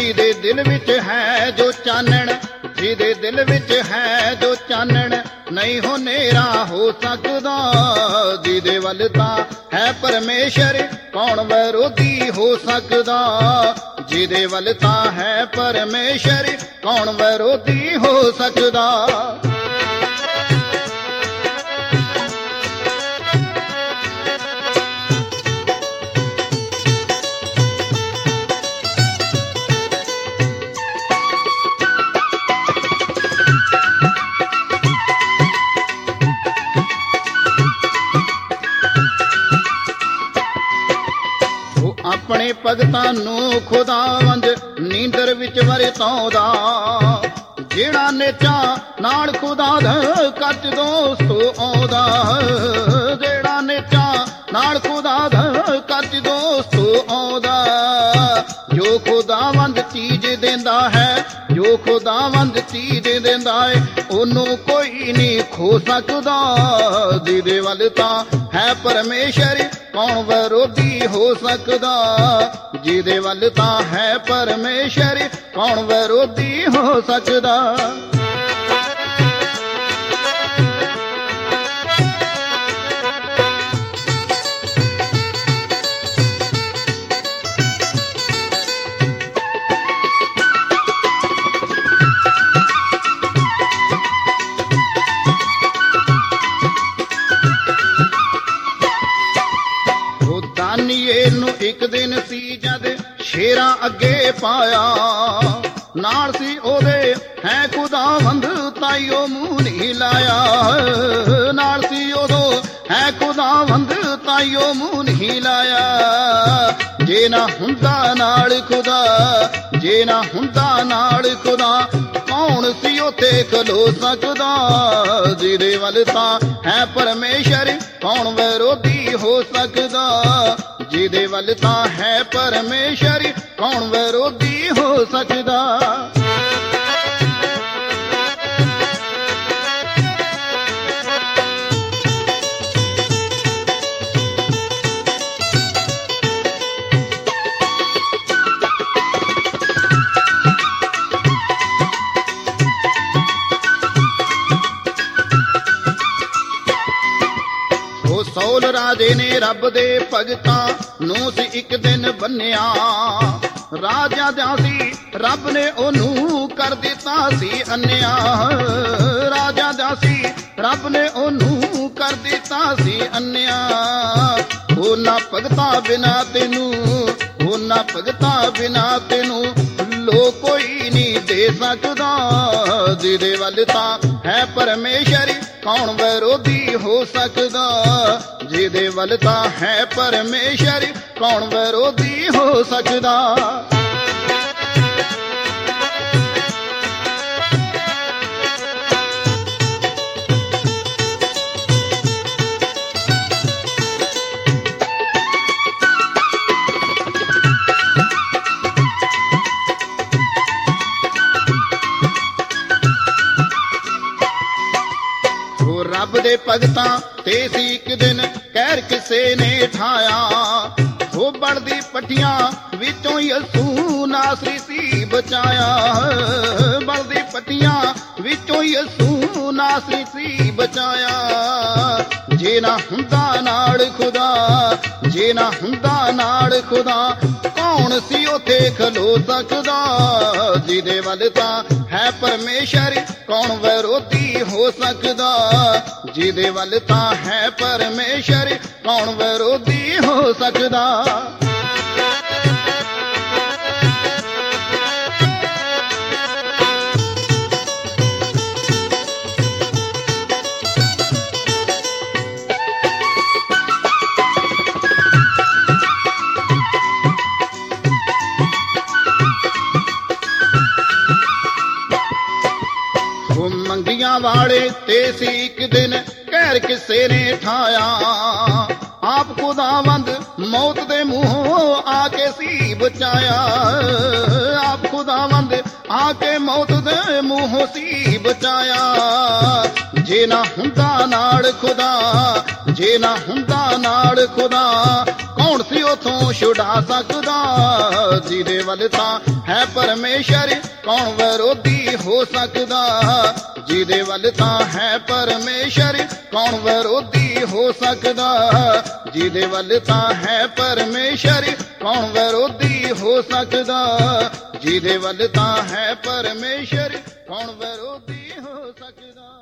ਜਿਹਦੇ ਦਿਲ ਵਿੱਚ ਹੈ ਜੋ ਚਾਨਣ, ਜਿਹਦੇ ਦਿਲ ਵਿੱਚ ਹੈ ਜੋ ਚਾਨਣ, ਨਹੀਂ ਹੋ ਹਨੇਰਾ ਹੋ ਸਕਦਾ। ਜਿਹਦੇ ਵੱਲ ਤਾਂ ਹੈ ਪਰਮੇਸ਼ਰ, ਕੌਣ ਵਿਰੋਧੀ ਹੋ ਸਕਦਾ। ਜਿਹਦੇ ਵੱਲ ਤਾਂ ਹੈ ਪਰਮੇਸ਼ਰ, ਕੌਣ ਵਿਰੋਧੀ ਹੋ ਸਕਦਾ। ਆਪਣੇ ਭਗਤਾਂ ਨੂੰ ਖੁਦਾਵੰਦ ਨੀਂਦਰ ਵਿੱਚ ਵਰਤਾਉਂਦਾ। ਜਿਹੜਾ ਨੇਚਾ ਨਾਲ ਖੁਦਾ ਦਾ ਕੱਚ ਦੋਸਤੋ ਆਉਂਦਾ। ਜਿਹੜਾ ਨੇਚਾ ਨਾਲ ਖੁਦਾ ਦਾ ਕੱਚ ਦੋਸਤੋ ਆਉਂਦਾ। ਜੋ ਖੁਦਾਵੰਦ ਚੀਜ਼ ਦਿੰਦਾ ਹੈ, ਜੋ ਖੁਦਾਵੰਦ ਚੀਜ਼ ਦਿੰਦਾ ਹੈ, ਉਹਨੂੰ ਕੋਈ ਨਹੀਂ ਖੋ ਸਕਦਾ। ਜਿਹਦੇ ਵੱਲ ਤਾਂ ਹੈ ਪਰਮੇਸ਼ਰ, ਕੌਣ ਵਿਰੋਧੀ ਹੋ ਸਕਦਾ। ਜਿਹਦੇ ਵੱਲ ਤਾਂ ਹੈ ਪਰਮੇਸ਼ਰ, ਕੌਣ ਵਿਰੋਧੀ ਹੋ ਸਕਦਾ। ਦਾਨੀਏਲ ਨੂੰ ਇੱਕ ਦਿਨ ਸੀ ਜਦ ਸ਼ੇਰਾਂ ਅੱਗੇ ਪਾਇਆ। ਨਾਲ ਸੀ ਉਹਦੇ ਹੈ ਖੁਦਾਵੰਦ, ਤਾਈਓ ਮੂੰਹ ਨਹੀਂ ਲਾਇਆ। ਨਾਲ ਸੀ ਉਦੋਂ ਹੈ ਖੁਦਾਵੰਦ, ਤਾਈਓ ਮੂੰਹ ਨਹੀਂ ਲਾਇਆ। ਜੇ ਨਾ ਹੁੰਦਾ ਨਾਲ ਖੁਦਾ, ਜੇ ਨਾ ਹੁੰਦਾ ਨਾਲ ਖੁਦਾ, ਕੌਣ ਸੀ ਉੱਥੇ ਖਲੋ ਸਕਦਾ। ਜਿਹਦੇ ਵੱਲ ਤਾਂ ਹੈ ਪਰਮੇਸ਼ਰ, ਕੌਣ ਵਿਰੋਧੀ ਹੋ ਸਕਦਾ। ਜਿਹਦੇ ਵੱਲ ਤਾਂ ਹੈ ਪਰਮੇਸ਼ਰ, ਕੌਣ ਵਿਰੋਧੀ ਹੋ ਸਕਦਾ। ਸੌਲ ਰਾਜੇ ਨੇ ਰੱਬ ਦੇ ਭਗਤਾਂ ਨੂੰ ਸੀ ਇੱਕ ਦਿਨ ਬੰਨਿਆ। ਰਾਜਾ ਦਾ ਸੀ, ਰੱਬ ਨੇ ਉਹਨੂੰ ਕਰ ਦਿੱਤਾ ਸੀ ਅੰਨਿਆ। ਰਾਜਾ ਦਾ ਸੀ, ਰੱਬ ਨੇ ਉਹਨੂੰ ਕਰ ਦਿੱਤਾ ਸੀ ਅੰਨਿਆ। ਉਹਨਾਂ ਭਗਤਾਂ ਬਿਨਾ ਤੈਨੂੰ, ਉਹਨਾਂ ਭਗਤਾਂ ਬਿਨਾ ਤੈਨੂੰ ਲੋ ਕੋਈ ਨਹੀਂ ਦੇ ਸਕਦਾ। ਜਿਹਦੇ ਵੱਲ ਤਾਂ ਹੈ ਪਰਮੇਸ਼ਰ, ਕੌਣ ਵਿਰੋਧੀ ਹੋ ਸਕਦਾ। ਜਿਹਦੇ ਵੱਲ ਤਾਂ ਹੈ ਪਰਮੇਸ਼ਰ, ਕੌਣ ਵਿਰੋਧੀ ਹੋ ਸਕਦਾ। ਰੱਬ ਦੇ ਭਗਤਾਂ ਤੇ ਸੀ ਇੱਕ ਦਿਨ ਕਹਿਰ ਕਿਸੇ ਨੇ ਠਾਇਆ। ਉਹ ਬਣਦੀ ਪੱਟੀਆਂ ਵਿੱਚੋਂ ਯਸੂ ਨਾਸਰੀ ਸੀ ਬਚਾਇਆ। ਬਣਦੀ ਪੱਟੀਆਂ ਵਿੱਚੋਂ ਯਸੂ ਨਾਸਰੀ ਸੀ ਬਚਾਇਆ। ਜੇ ਨਾ ਹੁੰਦਾ ਨਾਲ ਖੁਦਾ, ਜੇ ਨਾ ਹੁੰਦਾ ਨਾਲ ਖੁਦਾ, ਕੌਣ ਸੀ ਉੱਥੇ ਖਲੋ ਸਕਦਾ। ਜਿਹਦੇ ਵੱਲ ਤਾਂ ਹੈ ਪਰਮੇਸ਼ਰ, ਕੌਣ ਵਿਰੋਧੀ ਹੋ ਸਕਦਾ। ਜਿਹਦੇ ਵੱਲ ਤਾਂ ਹੈ ਪਰਮੇਸ਼ਰ, ਕੌਣ ਵਿਰੋਧੀ ਹੋ ਸਕਦਾ। ਮੰਗੀਆਂ ਵਾਲੇ ਤੇ ਸੀ ਇੱਕ ਦਿਨ ਕਹਿਰ ਕਿਸੇ ਨੇ ਠਾਇਆ। ਆਪ ਖੁਦਾਵੰਦ ਮੌਤ ਦੇ ਮੂੰਹੋਂ ਆ ਕੇ ਸੀ ਬਚਾਇਆ। ਆਪ ਖੁਦਾਵੰਦ ਆ ਕੇ ਮੌਤ ਦੇ ਮੂੰਹੋਂ ਸੀ ਬਚਾਇਆ। ਜੇ ਨਾ ਹੁੰਦਾ ਨਾਲ ਖੁਦਾ, ਜੇ ਨਾ ਹੁੰਦਾ ਨਾਲ ਖੁਦਾ, ਕੌਣ ਸੀ ਉਥੋਂ ਛੁਡਾ ਸਕਦਾ। ਜਿਹਦੇ ਵੱਲ ਤਾਂ ਹੈ ਪਰਮੇਸ਼ਰ, ਕੌਣ ਵਿਰੋਧੀ ਹੋ ਸਕਦਾ। ਜਿਹਦੇ ਵੱਲ ਤਾਂ ਹੈ ਪਰਮੇਸ਼ਰ, ਕੌਣ ਵਿਰੋਧੀ ਹੋ ਸਕਦਾ। ਜਿਹਦੇ ਵੱਲ ਤਾਂ ਹੈ ਪਰਮੇਸ਼ਰ, ਕੌਣ ਵਿਰੋਧੀ ਹੋ ਸਕਦਾ। ਜਿਹਦੇ ਵੱਲ ਤਾਂ ਹੈ ਪਰਮੇਸ਼ਰ, ਕੌਣ ਵਿਰੋਧੀ ਹੋ ਸਕਦਾ।